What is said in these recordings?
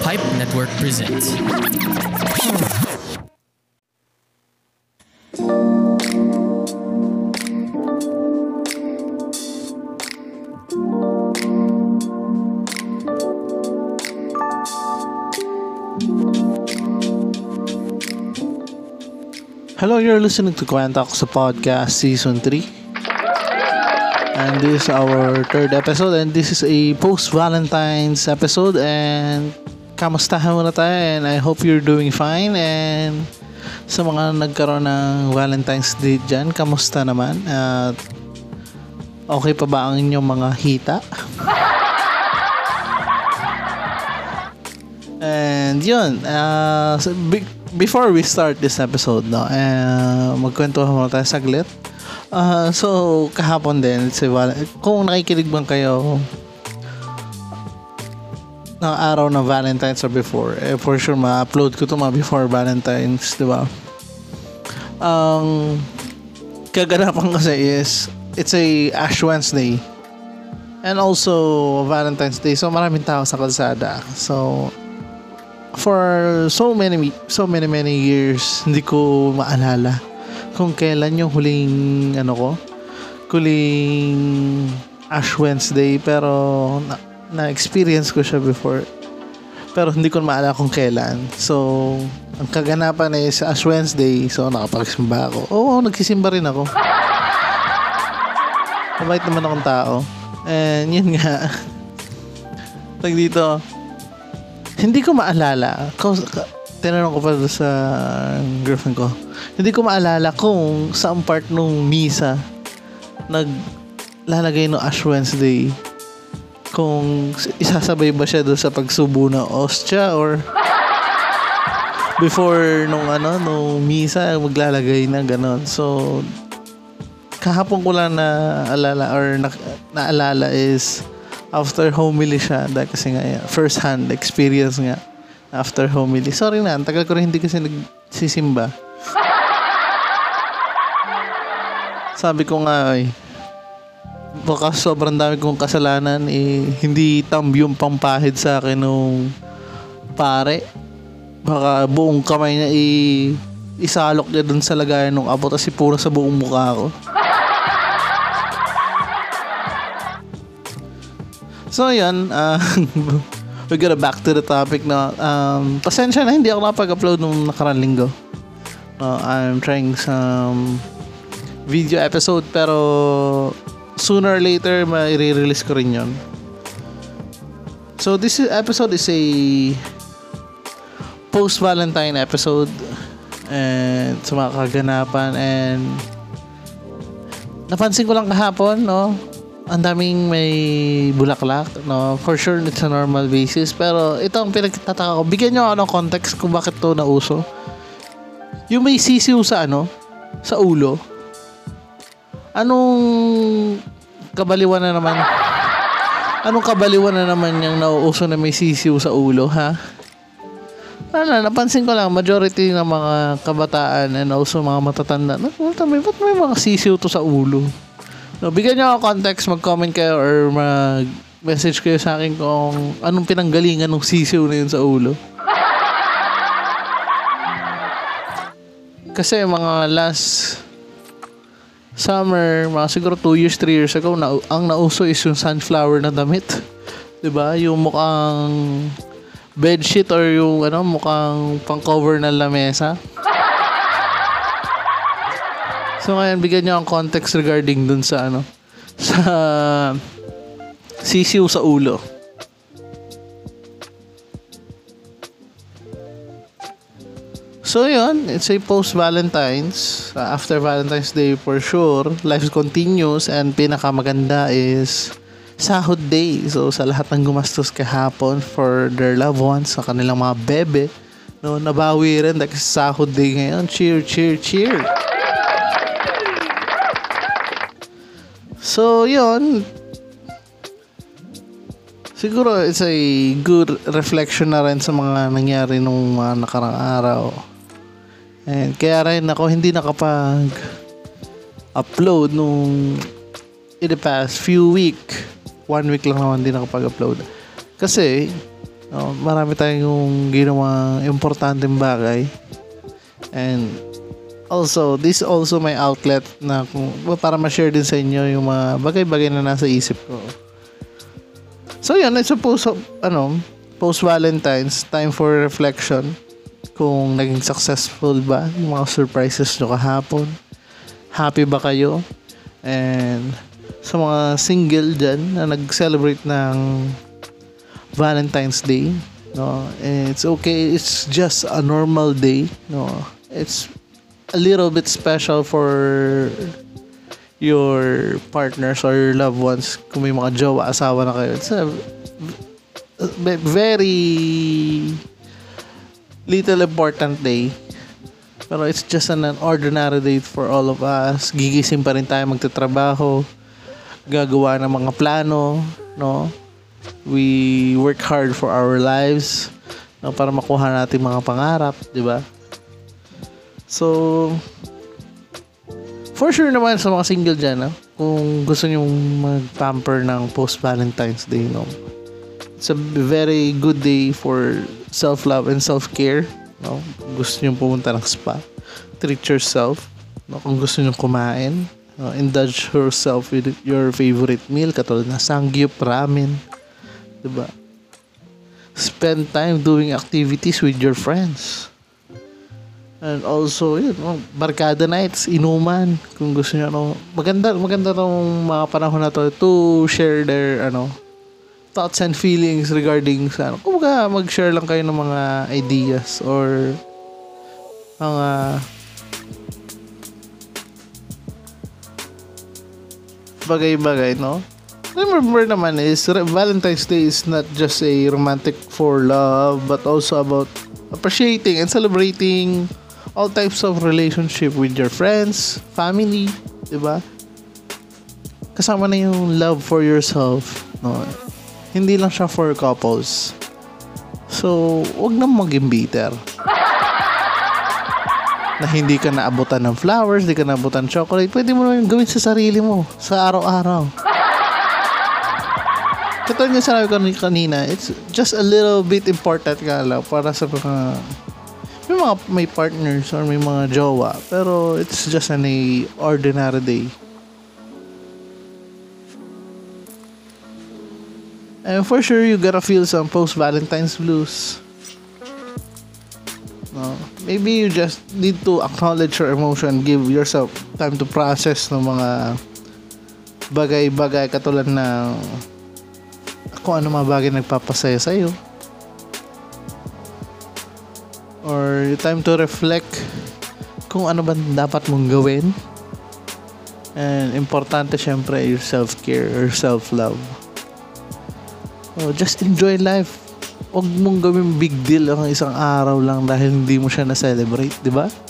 Pipe Network presents. Hello, you're listening to Kwenta Ko sa Podcast Season 3. And this is our third episode, and this is a post-Valentine's episode. And kamustahan muna tayo, and I hope you're doing fine. And sa mga nagkaroon ng Valentine's Day dyan, kamusta naman? At okay pa ba ang inyong mga hita? And yun, before we start this episode, magkwentuhan muna tayo saglit. So, kahapon din, kung nakikinig bang kayo ng araw ng Valentine's or before, for sure ma-upload ko ito before Valentine's, di ba? Ang kaganapan kasi is, it's a Ash Wednesday and also Valentine's Day, so maraming tao sa kalsada. So, for so many years, hindi ko maalala kung kailan yung huling Ash Wednesday, pero na-experience ko siya before, pero hindi ko maalala kung kailan. So, ang kaganapan is Ash Wednesday, so nakapagsimba ako. Oo, nagsisimba rin ako. Mabait naman akong tao. And yun nga, dito, hindi ko maalala. Tinanong ko pa sa girlfriend ko. Hindi ko maalala kung saan part nung misa naglalagay ng Ash Wednesday. Kung isasabay ba siya doon sa pagsubo ng ostya or before nung misa maglalagay na ganon. So kahapon ko lang naalala is after homily siya, dahil kasi nga first hand experience nga after homily. Sorry na, ang tagal ko rin hindi kasi nagsisimba. Sabi ko nga baka sobrang dami kong kasalanan, hindi yung pampahid sa akin nung pare. Baka buong kamay niya isalok niya dun sa lagayan ng abot, kasi puro sa buong mukha ko. So yun, we got back to the topic na pasensya na hindi ako nakapag-upload nung nakarang linggo. I'm trying some video episode, pero sooner or later mai-release ko rin yun. So this episode is a post-Valentine episode, and sa mga kaganapan, and napansin ko lang kahapon, ang daming may bulaklak, for sure it's a normal basis, pero ito ang pinagtataka ko. Bigyan nyo ako ng context kung bakit to nauso. Yung may sisiw sa sa ulo. Anong kabaliwan na naman yung nauuso na may sisiw sa ulo, ha? Napansin ko lang, majority ng mga kabataan and also mga matatanda, ba't may mga sisiw to sa ulo? Bigyan nyo ako context, mag-comment kayo or mag-message kayo sa akin kung anong pinanggalingan ng sisiw na yun sa ulo. Kasi mga last summer, mga siguro 2 years, 3 years ago, ang nauso is yung sunflower na damit. Diba? Yung mukhang bedsheet or yung mukhang pang-cover na lamesa. So ngayon, bigyan nyo ang context regarding dun sa sa sisiw sa ulo. So yun, it's a post-Valentine's. After Valentine's Day for sure, life continues, and pinakamaganda is sahod day. So sa lahat ng gumastos kahapon for their loved ones, sa kanilang mga bebe, nabawi rin dahil sahod day ngayon. Cheer, cheer, cheer! So, yun. Siguro, it's a good reflection na rin sa mga nangyari nung mga nakarang araw. And kaya rin ako hindi nakapag-upload nung in the past few week. 1 week lang naman din nakapag-upload. Kasi, No, marami tayong ginawang importanteng bagay. And also, this also my outlet na para ma-share din sa inyo yung mga bagay-bagay na nasa isip ko. So yun, I suppose, post-Valentine's, time for reflection. Kung naging successful ba yung mga surprises nyo kahapon. Happy ba kayo? And sa mga single dyan na nag-celebrate ng Valentine's Day, no, it's okay, it's just a normal day, no, it's a little bit special for your partners or your loved ones. Kung may mga jowa, asawa na kayo, it's a very little important day, pero it's just an ordinary day for all of us. Gigising pa rin tayo, magtatrabaho, gagawa ng mga plano, no. We work hard for our lives, no, para makuha natin mga pangarap, di ba? So, for sure naman sa mga single dyan, no, kung gusto nyo mag-pamper ng post-Valentine's Day, no, it's a very good day for self-love and self-care, no. Gusto nyo pumunta ng spa, treat yourself, no. Kung gusto nyo kumain, indulge yourself with your favorite meal, katulad na Sangyup, ramen, diba? Spend time doing activities with your friends. And also, barkada nights, inuman, kung gusto niyo, maganda tong mga panahon na to share their, thoughts and feelings regarding sa, kumbaga, mag-share lang kayo ng mga ideas or mga bagay-bagay, no? Remember naman is Valentine's Day is not just a romantic for love, but also about appreciating and celebrating all types of relationship with your friends, family, diba? Kasama na yung love for yourself, no? Hindi lang siya for couples. So, wag na maging bitter. Na hindi ka naabutan ng flowers, hindi ka naabutan ng chocolate, pwede mo naman gawin sa sarili mo, sa araw-araw. Katulad nga sinabi ko kanina, it's just a little bit important nga lang para sa may partners or may mga jowa, pero it's just an ordinary day. And for sure, you gotta feel some post-Valentine's blues. No? Maybe you just need to acknowledge your emotion, give yourself time to process ng mga bagay-bagay katulad ng kung ano mga bagay nagpapasaya sa'yo. Or time to reflect kung ano ba dapat mong gawin. And importante syempre your self-care or self-love. Just enjoy life. Huwag mong gawin big deal ang isang araw lang dahil hindi mo siya na-celebrate, di ba?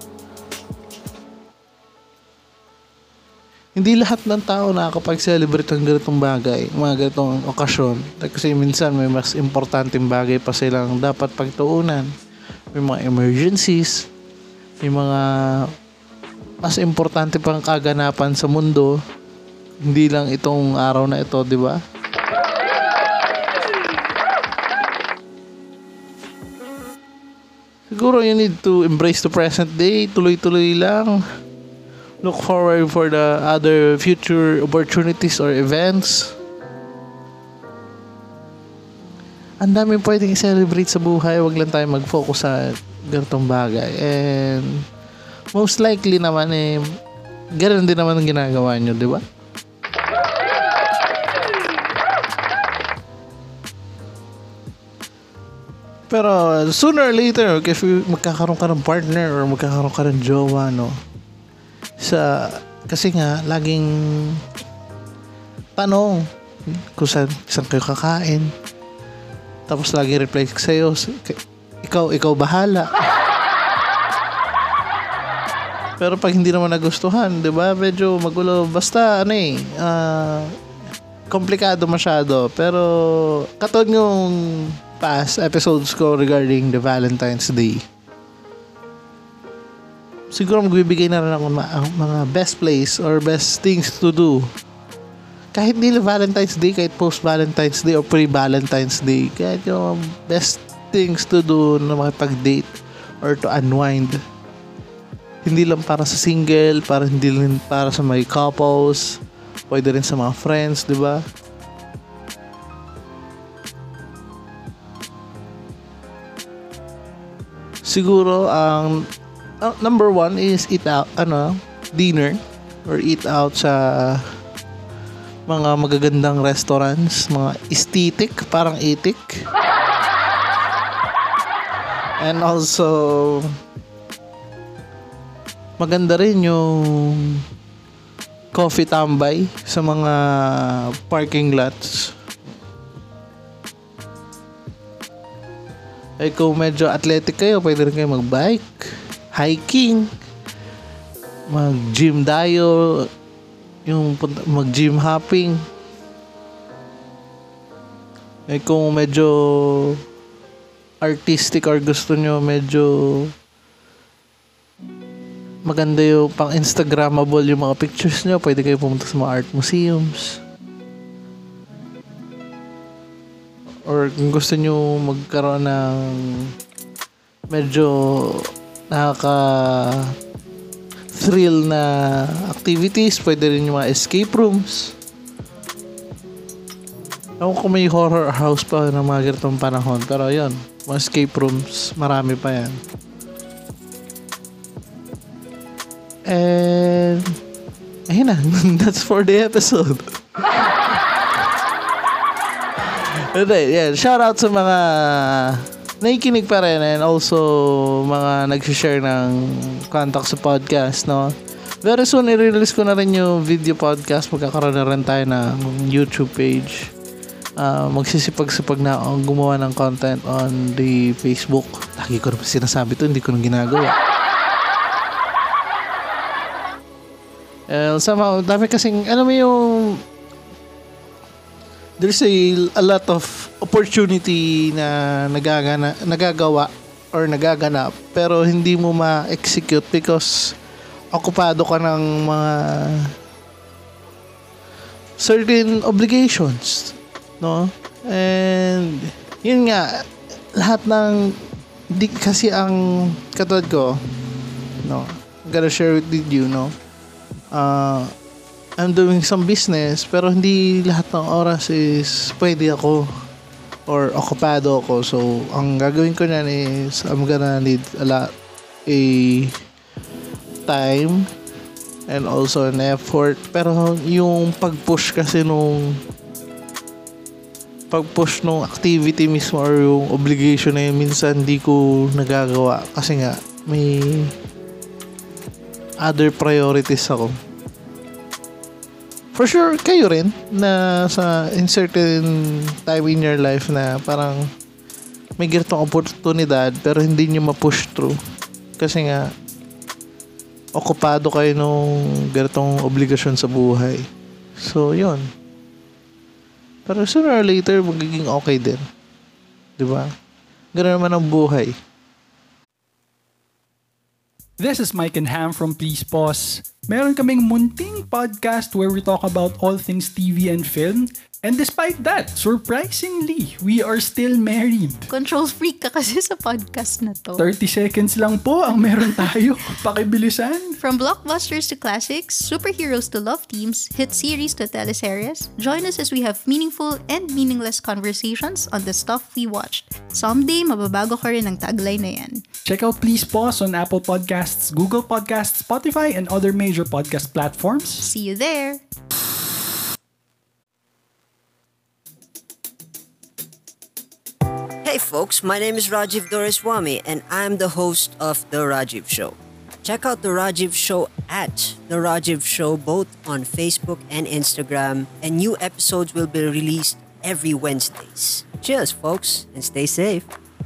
Hindi lahat ng tao nakakapag-celebrate ng ganitong bagay, mga ganitong okasyon. Kasi minsan may mas importanteng bagay pa silang dapat pagtuunan. May mga emergencies, may mga mas importante pang kaganapan sa mundo. Hindi lang itong araw na ito, di ba? Siguro you need to embrace the present day, tuloy-tuloy lang. Look forward for the other future opportunities or events. Ang daming pwedeng i-celebrate sa buhay. Wag lang tayo mag-focus sa ganitong bagay. And most likely naman ganoon din naman ang ginagawa nyo, di ba? Pero sooner or later, if magkakaroon ka ng partner or magkakaroon ka ng jowa, no? Kasi nga laging tanong kung saan kayo kakain, tapos lagi reply sa'yo, ikaw bahala. Pero pag hindi naman nagustuhan, di ba, medyo magulo, basta komplikado masyado. Pero katulad yung past episodes ko regarding the Valentine's Day, siguro magbibigay na rin ako mga best place or best things to do kahit di Valentine's Day, kahit post-Valentine's Day or pre-Valentine's Day, kahit yung best things to do na makipag-date or to unwind. Hindi lang para sa single, hindi lang para sa may couples, pwede rin sa mga friends, di ba? Siguro ang number one is eat out, dinner or eat out sa mga magagandang restaurants, mga aesthetic, parang itik. And also maganda rin yung coffee tambay sa mga parking lots. Ay kung medyo athletic kayo, pwede rin kayo mag-bike, hiking, mag-gym dayo, yung mag-gym hopping. Ay kung medyo artistic or gusto nyo medyo maganda yung pang Instagrammable yung mga pictures nyo, pwede kayo pumunta sa mga art museums. Or kung gusto nyo magkaroon ng medyo thrill na activities, pwede rin yung mga escape rooms. Ako kung may horror house pa ng mga ganitong panahon, pero yun, mga escape rooms, marami pa yan. And ayun na, that's for the episode. Yeah, shout out sa mga nakikinig pa rin and also mga nag-share ng contact sa podcast, no? Very soon, i-release ko na rin yung video podcast. Magkakaroon na rin tayo ng YouTube page. Magsisipag-sipag na akong gumawa ng content on the Facebook. Lagi ko na sinasabi to, hindi ko nang ginagawa. Somehow, dami kasing, alam mo yung there's a lot of opportunity na nagagawa or nagaganap pero hindi mo ma-execute because okupado ka ng mga certain obligations, no? And yun nga, lahat ng di kasi ang katulad ko, no, I'm gonna share with you, no, I'm doing some business pero hindi lahat ng oras is pwede ako or okupado ako. So, ang gagawin ko niyan is I'm gonna need a time and also an effort. Pero yung pag-push kasi nung activity mismo or yung obligation na yun, minsan hindi ko nagagawa kasi nga may other priorities ako. For sure, kayo rin na in certain time in your life na parang may ganitong oportunidad pero hindi nyo ma-push through. Kasi nga, okupado kayo nung ganitong obligasyon sa buhay. So, yun. Pero sooner or later, magiging okay din. Diba? Ganun naman ang buhay. This is Mike and Ham from Please Pause. Meron kaming munting podcast where we talk about all things TV and film. And despite that, surprisingly, we are still married. Control freak ka kasi sa podcast na to. 30 seconds lang po ang meron tayo. Pakibilisan. From blockbusters to classics, superheroes to love teams, hit series to teleseries, join us as we have meaningful and meaningless conversations on the stuff we watched. Someday, mababago ka rin ang tagline na yan. Check out Please Pause on Apple Podcasts, Google Podcasts, Spotify, and other major podcast platforms. See you there! Hey folks, my name is Rajiv Doreswamy and I'm the host of The Rajiv Show. Check out The Rajiv Show at The Rajiv Show both on Facebook and Instagram, and new episodes will be released every Wednesdays. Cheers folks, and stay safe.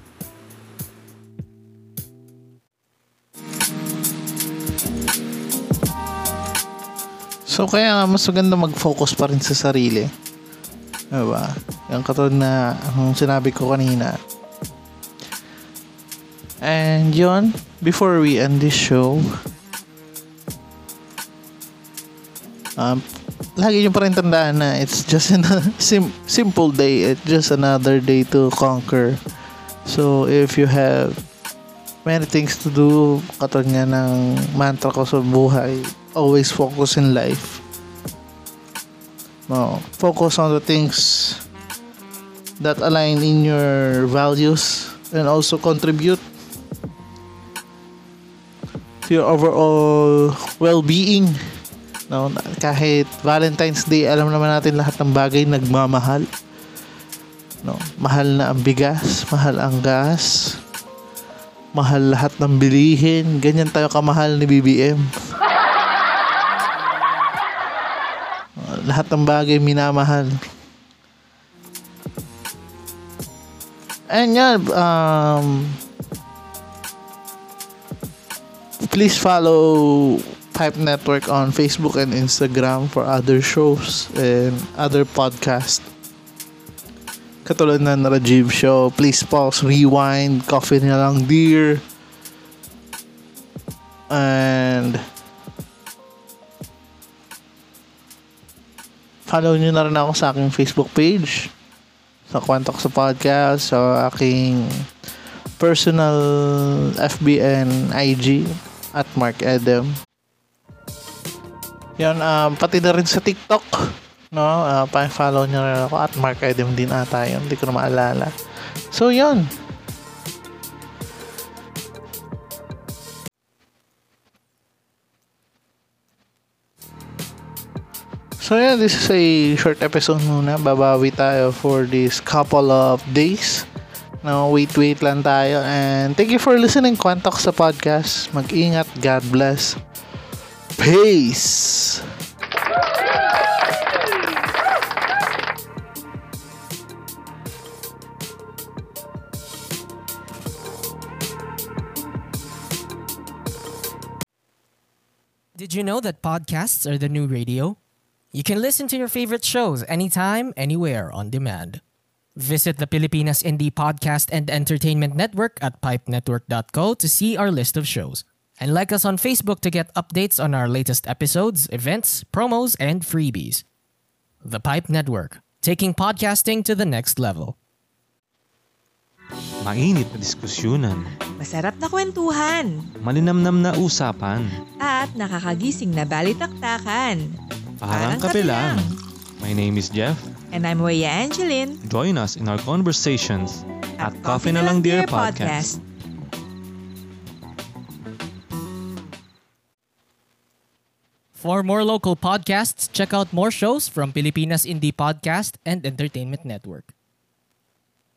So kaya nga mas maganda mag-focus pa rin sa sarili. Diba? Yung katulad na ang sinabi ko kanina. And yun, before we end this show, lagi nyo pa rin tandaan na it's just a simple day. It's just another day to conquer. So, if you have many things to do, katulad nga ng mantra ko sa buhay, always focus in life. No, focus on the things that align in your values and also contribute to your overall well-being. No, kahit Valentine's Day, alam naman natin lahat ng bagay nagmamahal. No, mahal na ang bigas, mahal ang gas, mahal lahat ng bilihin. Ganyan tayo kamahal ni BBM. Lahat ng bagay minamahal. And yan, please follow Pipe Network on Facebook and Instagram for other shows and other podcasts. Katulad ng Rajiv Show, Please Pause, Rewind, Coffee na lang Dear, and follow nyo na rin ako sa aking Facebook page, sa Kwantok sa Podcast, sa aking personal FB and IG at Mark Edem. Yan, pati na rin sa TikTok, no? Pa-follow nyo rin ako at Mark Edem din ata yun. Hindi ko na maalala. So, yun. So, yeah, this is a short episode muna. Babawi tayo for this couple of days. No, wait lang tayo. And thank you for listening, Kwantok sa Podcast. Mag-ingat. God bless. Peace! Did you know that podcasts are the new radio? You can listen to your favorite shows anytime, anywhere, on demand. Visit the Pilipinas Indie Podcast and Entertainment Network at pipenetwork.co to see our list of shows. And like us on Facebook to get updates on our latest episodes, events, promos, and freebies. The Pipe Network, taking podcasting to the next level. Mainit na diskusyonan, Masarap na kwentuhan, malinamnam na usapan, at nakakagising na balitaktakan. parang kape lang. My name is Jeff. And I'm Weya Angeline. Join us in our conversations at Coffee na lang Dear Podcast. For more local podcasts, check out more shows from Pilipinas Indie Podcast and Entertainment Network.